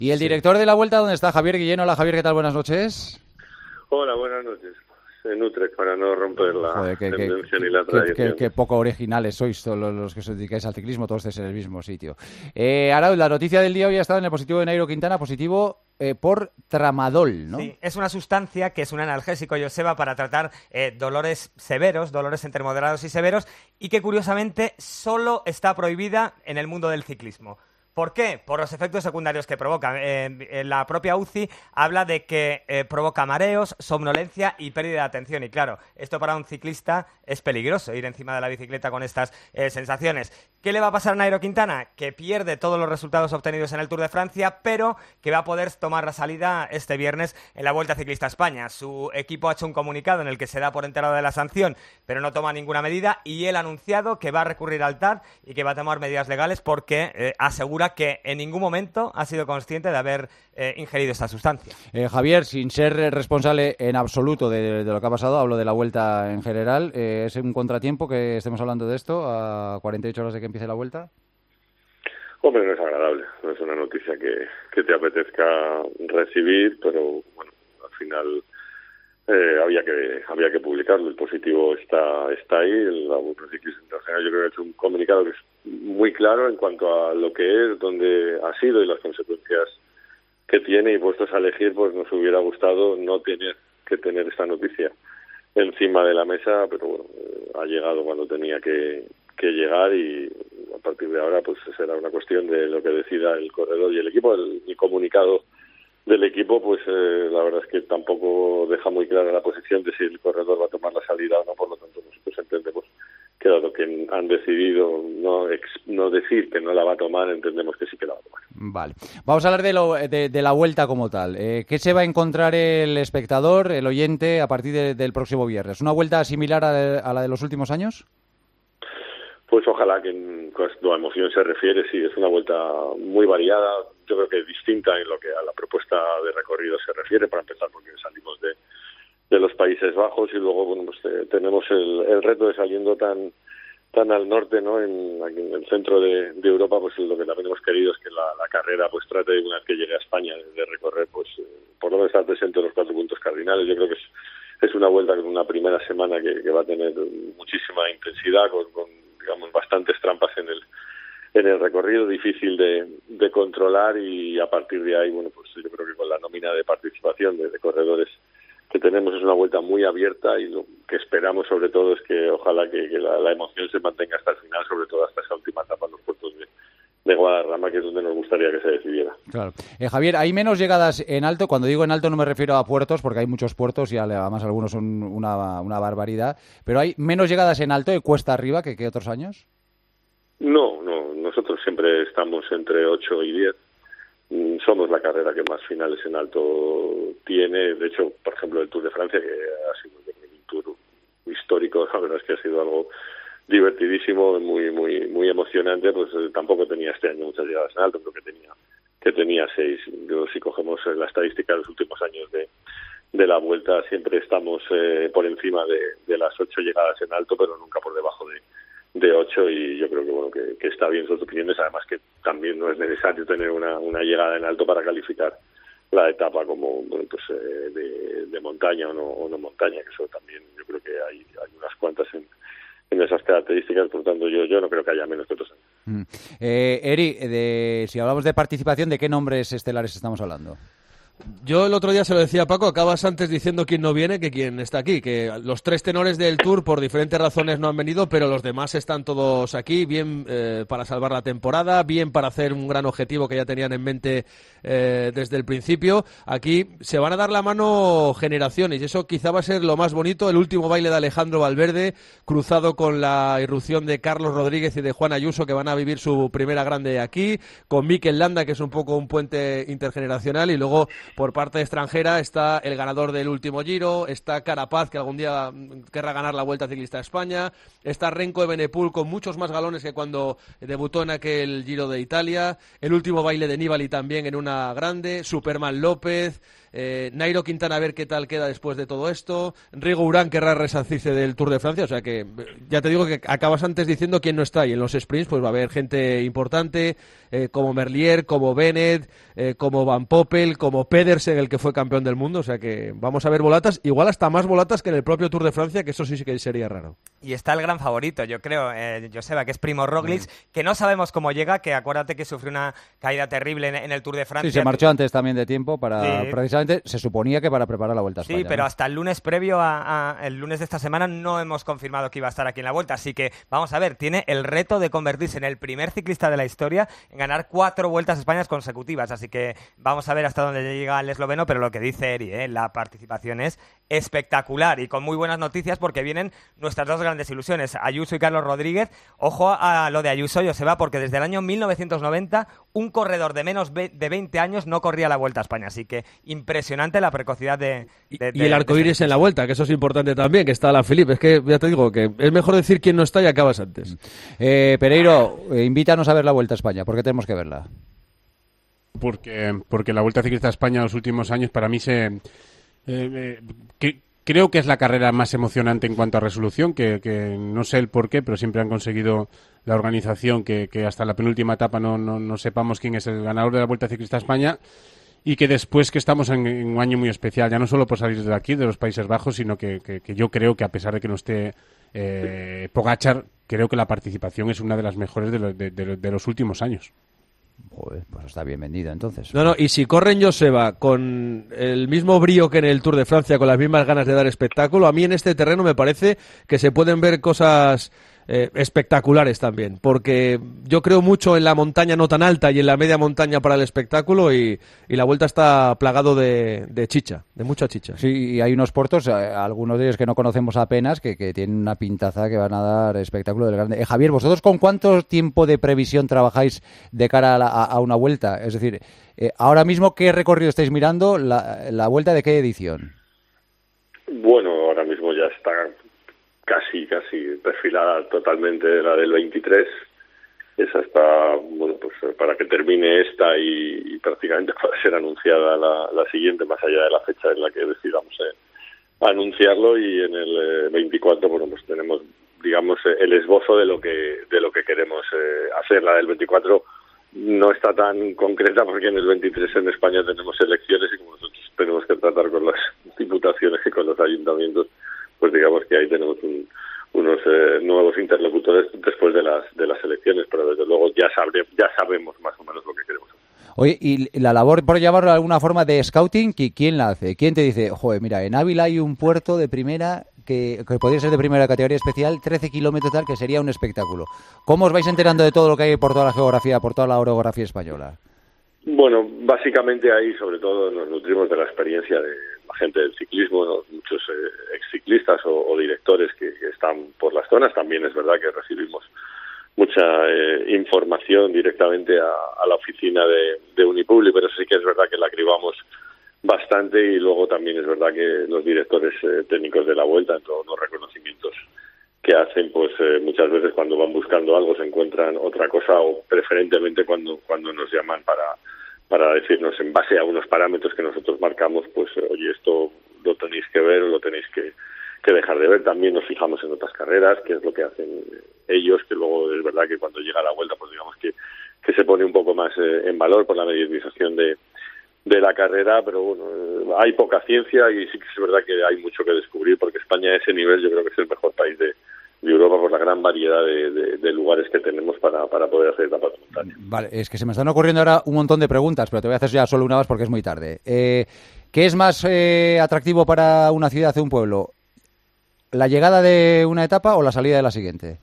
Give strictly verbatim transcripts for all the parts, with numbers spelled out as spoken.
¿Y el sí. director de la Vuelta dónde está? Javier Guillén. Hola, Javier, ¿qué tal? Buenas noches. Hola, buenas noches. En Utrecht, para no romper la Joder, qué, tendencia qué, ni la qué, tradición. qué, qué poco originales sois todos los que os dedicáis al ciclismo, todos estáis en el mismo sitio. Eh, Arauz, la noticia del día hoy ha estado en el positivo de Nairo Quintana, positivo eh, por tramadol, ¿no? Sí, es una sustancia que es un analgésico, Joseba, para tratar eh, dolores severos, dolores entre moderados y severos, y que curiosamente solo está prohibida en el mundo del ciclismo. ¿Por qué? Por los efectos secundarios que provoca. Eh, la propia U C I habla de que eh, provoca mareos, somnolencia y pérdida de atención. Y claro, esto para un ciclista es peligroso, ir encima de la bicicleta con estas eh, sensaciones. ¿Qué le va a pasar a Nairo Quintana? Que pierde todos los resultados obtenidos en el Tour de Francia, pero que va a poder tomar la salida este viernes en la Vuelta Ciclista a España. Su equipo ha hecho un comunicado en el que se da por enterado de la sanción, pero no toma ninguna medida, y él ha anunciado que va a recurrir al T A R y que va a tomar medidas legales porque eh, asegura que en ningún momento ha sido consciente de haber eh, ingerido esta sustancia. Eh, Javier, sin ser responsable en absoluto de, de lo que ha pasado, hablo de la Vuelta en general, eh, ¿es un contratiempo que estemos hablando de esto a cuarenta y ocho horas de que empiece la Vuelta? Hombre, no es agradable, no es una noticia que, que te apetezca recibir, pero bueno, al final eh, había que había que publicarlo. El positivo está está ahí. La Vuelta Ciclista Internacional yo creo que ha hecho un comunicado que es muy claro en cuanto a lo que es, dónde ha sido y las consecuencias que tiene, y puestos a elegir, pues nos hubiera gustado no tener que tener esta noticia encima de la mesa, pero bueno, eh, ha llegado cuando tenía que, que llegar, y a partir de ahora pues será una cuestión de lo que decida el corredor y el equipo. El, el comunicado del equipo, pues eh, la verdad es que tampoco deja muy clara la posición de si el corredor va a tomar la salida o no, por lo tanto nosotros entendemos que dado que han decidido no, ex, no decir que no la va a tomar, entendemos que sí que la va a tomar. Vale. Vamos a hablar de, lo, de, de la Vuelta como tal. Eh, ¿Qué se va a encontrar el espectador, el oyente, a partir de, del próximo viernes? ¿Una Vuelta similar a, a la de los últimos años? Pues ojalá que en cuanto a emoción se refiere, sí, es una Vuelta muy variada, yo creo que distinta en lo que a la propuesta de recorrido se refiere, para empezar porque salimos de de los Países Bajos, y luego bueno pues eh, tenemos el, el reto de saliendo tan tan al norte, no en, aquí en el centro de, de Europa, pues lo que también hemos querido es que la, la carrera pues trate, una vez que llegue a España, de recorrer pues eh, por lo menos estar presente en los cuatro puntos cardinales. Yo creo que es, es una vuelta con una primera semana que, que va a tener muchísima intensidad, con, con digamos bastantes trampas en el en el recorrido, difícil de, de controlar, y a partir de ahí bueno pues yo creo que con la nómina de participación de, de corredores que tenemos es una vuelta muy abierta, y lo que esperamos sobre todo es que ojalá que, que la, la emoción se mantenga hasta el final, sobre todo hasta esa última etapa en los puertos de, de Guadarrama, que es donde nos gustaría que se decidiera. Claro. Eh, Javier, ¿hay menos llegadas en alto? Cuando digo en alto no me refiero a puertos, porque hay muchos puertos y además algunos son una, una barbaridad, pero ¿hay menos llegadas en alto y cuesta arriba que, que otros años? No, no, nosotros siempre estamos entre ocho y diez. Somos la carrera que más finales en alto tiene. De hecho, por ejemplo, el Tour de Francia, que ha sido un tour histórico, la verdad es que ha sido algo divertidísimo, muy muy muy emocionante, pues eh, tampoco tenía este año muchas llegadas en alto, creo que tenía que tenía seis. Yo, si cogemos la estadística de los últimos años de, de la Vuelta, siempre estamos eh, por encima de, de las ocho llegadas en alto, pero nunca por debajo de de ocho, y yo creo que bueno que, que está bien sus opiniones. Además que también no es necesario tener una, una llegada en alto para calificar la etapa como bueno pues eh, de, de montaña o no, o no montaña, que eso también yo creo que hay, hay unas cuantas en, en esas características, por tanto yo yo no creo que haya menos que otros años. Mm. Eh, Eri, de, si hablamos de participación, ¿de qué nombres estelares estamos hablando? Yo el otro día se lo decía a Paco, acabas antes diciendo quién no viene que quién está aquí, que los tres tenores del Tour por diferentes razones no han venido, pero los demás están todos aquí, bien eh, para salvar la temporada, bien para hacer un gran objetivo que ya tenían en mente eh, desde el principio. Aquí se van a dar la mano generaciones, y eso quizá va a ser lo más bonito, el último baile de Alejandro Valverde, cruzado con la irrupción de Carlos Rodríguez y de Juan Ayuso, que van a vivir su primera grande aquí, con Mikel Landa, que es un poco un puente intergeneracional, y luego por parte extranjera está el ganador del último Giro, está Carapaz, que algún día querrá ganar la Vuelta Ciclista a España, está Renko Evenepoel con muchos más galones que cuando debutó en aquel Giro de Italia, el último baile de Nibali también en una grande, Superman López, Eh, Nairo Quintana a ver qué tal queda después de todo esto. Rigo Urán querrá resarcirse del Tour de Francia. O sea que ya te digo que acabas antes diciendo quién no está. Y en los sprints pues va a haber gente importante eh, como Merlier, como Bennett, eh, como Van Poppel, como Pedersen, el que fue campeón del mundo. O sea que vamos a ver volatas, igual hasta más volatas que en el propio Tour de Francia, que eso sí que sería raro. Y está el gran favorito, yo creo, eh, Joseba, que es Primož Roglič, mm. que no sabemos cómo llega, que acuérdate que sufrió una caída terrible en, en el Tour de Francia. Sí, se marchó antes también de tiempo para, sí. precisamente, se suponía que para preparar la Vuelta a España. Sí, pero ¿no? hasta el lunes previo a, a el lunes de esta semana no hemos confirmado que iba a estar aquí en la Vuelta, así que vamos a ver, tiene el reto de convertirse en el primer ciclista de la historia en ganar cuatro Vueltas a España consecutivas, así que vamos a ver hasta dónde llega el esloveno, pero lo que dice Eri, eh, la participación es espectacular y con muy buenas noticias porque vienen nuestras dos grandes ilusiones, Ayuso y Carlos Rodríguez. Ojo a lo de Ayuso, Joseba, porque desde el año mil novecientos noventa un corredor de menos de veinte años no corría la Vuelta a España, así que impresionante la precocidad de... de, de y el arcoíris en la Vuelta, que eso es importante también, que está Alaphilippe. Es que ya te digo que es mejor decir quién no está y acabas antes. Eh, Pereiro, eh, invítanos a ver la Vuelta a España, ¿por qué tenemos que verla? Porque, porque la Vuelta Ciclista a España en los últimos años para mí se... Eh, eh, que, creo que es la carrera más emocionante en cuanto a resolución, que, que no sé el por qué, pero siempre han conseguido la organización que, que hasta la penúltima etapa no, no, no sepamos quién es el ganador de la Vuelta Ciclista a España, y que después que estamos en, en un año muy especial, ya no solo por salir de aquí, de los Países Bajos, sino que, que, que yo creo que a pesar de que no esté eh, Pogačar, creo que la participación es una de las mejores de, lo, de, de, de los últimos años. Joder, pues está bien vendida entonces. No, no, y si corren Joseba con el mismo brío que en el Tour de Francia, con las mismas ganas de dar espectáculo, a mí en este terreno me parece que se pueden ver cosas eh, espectaculares también, porque yo creo mucho en la montaña no tan alta y en la media montaña para el espectáculo, y, y la Vuelta está plagado de, de chicha, de mucha chicha. Sí, y hay unos puertos, eh, algunos de ellos que no conocemos apenas, que, que tienen una pintaza que van a dar espectáculo del grande. Eh, Javier, ¿vosotros con cuánto tiempo de previsión trabajáis de cara a, la, a, a una vuelta? Es decir, eh, ahora mismo, ¿qué recorrido estáis mirando? ¿La, la Vuelta de qué edición? Bueno, ahora mismo ya está casi, casi perfilada totalmente la del veintitrés. Esa está, bueno, pues para que termine esta y, y prácticamente pueda ser anunciada la, la siguiente, más allá de la fecha en la que decidamos eh, anunciarlo. Y en el eh, veinticuatro, bueno, pues tenemos, digamos, eh, el esbozo de lo que de lo que queremos eh, hacer. La del veinticuatro no está tan concreta porque en el veintitrés en España tenemos elecciones y como nosotros tenemos que tratar con las diputaciones y con los ayuntamientos, pues digamos que ahí tenemos un, unos eh, nuevos interlocutores después de las de las elecciones, pero desde luego ya sabe, ya sabemos más o menos lo que queremos hacer. Oye, y la labor, por llamarlo de alguna forma, de scouting, ¿quién la hace? ¿Quién te dice, joder, mira, en Ávila hay un puerto de primera que, que podría ser de primera categoría especial, trece kilómetros tal, que sería un espectáculo? ¿Cómo os vais enterando de todo lo que hay por toda la geografía, por toda la orografía española? Bueno, básicamente ahí sobre todo nos nutrimos de la experiencia de la gente del ciclismo, ¿no? Muchos eh, exciclistas o, o directores que, que están por las zonas. También es verdad que recibimos mucha eh, información directamente a, a la oficina de, de Unipubli, pero sí que es verdad que la cribamos bastante, y luego también es verdad que los directores eh, técnicos de la Vuelta, en todos los reconocimientos que hacen, pues eh, muchas veces cuando van buscando algo se encuentran otra cosa, o preferentemente cuando cuando nos llaman para para decirnos en base a unos parámetros que nosotros marcamos, pues eh, oye, esto lo tenéis que ver o lo tenéis que, que dejar de ver. También nos fijamos en otras carreras, que es lo que hacen ellos, que luego es verdad que cuando llega la Vuelta, pues digamos que, que se pone un poco más eh, en valor por la mediatización de de la carrera, pero bueno, eh, hay poca ciencia y sí que es verdad que hay mucho que descubrir, porque España a ese nivel yo creo que es el mejor país de, de Europa por la gran variedad de, de, de lugares que tenemos para, para poder hacer etapas de montaña. Vale, es que se me están ocurriendo ahora un montón de preguntas, pero te voy a hacer ya solo una más porque es muy tarde. Eh, ¿Qué es más eh, atractivo para una ciudad o un pueblo? ¿La llegada de una etapa o la salida de la siguiente?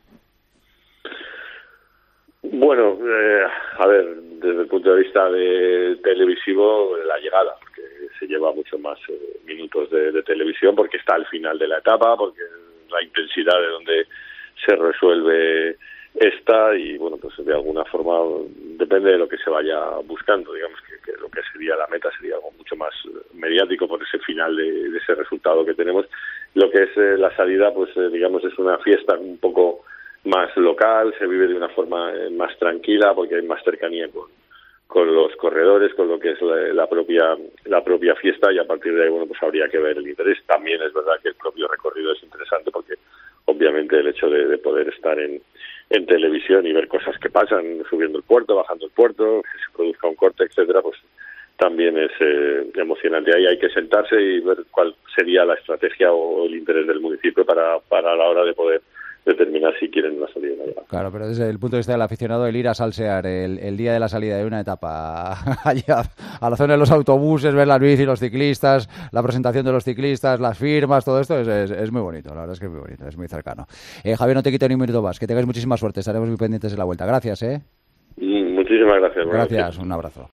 Bueno, eh, a ver, desde el punto de vista de televisivo, la llegada, porque se lleva mucho más eh, minutos de, de televisión, porque está al final de la etapa, porque la intensidad de donde se resuelve esta, y bueno, pues de alguna forma depende de lo que se vaya buscando. Digamos que, que lo que sería la meta sería algo mucho más mediático por ese final de, de ese resultado que tenemos. Lo que es eh, la salida, pues eh, digamos es una fiesta un poco más local, se vive de una forma eh, más tranquila porque hay más cercanía con, con los corredores, con lo que es la, la propia la propia fiesta, y a partir de ahí, bueno, pues habría que ver el interés. También es verdad que el propio recorrido es interesante porque obviamente el hecho de, de poder estar en, en televisión y ver cosas que pasan, subiendo el puerto, bajando el puerto, que se produzca un corte, etcétera, pues también es eh, emocionante. Ahí hay que sentarse y ver cuál sería la estrategia o el interés del municipio para, para la hora de poder determinar si quieren una salida. Claro, pero desde el punto de vista del aficionado, el ir a salsear el, el día de la salida de una etapa allá a la zona de los autobuses, ver las bicis, los ciclistas, la presentación de los ciclistas, las firmas, todo esto es, es, es muy bonito, la verdad es que es muy bonito, es muy cercano. Eh, Javier, no te quito ni un minuto más, que tengas muchísima suerte, estaremos muy pendientes de la vuelta. Gracias, ¿eh? Muchísimas gracias. Gracias, un abrazo.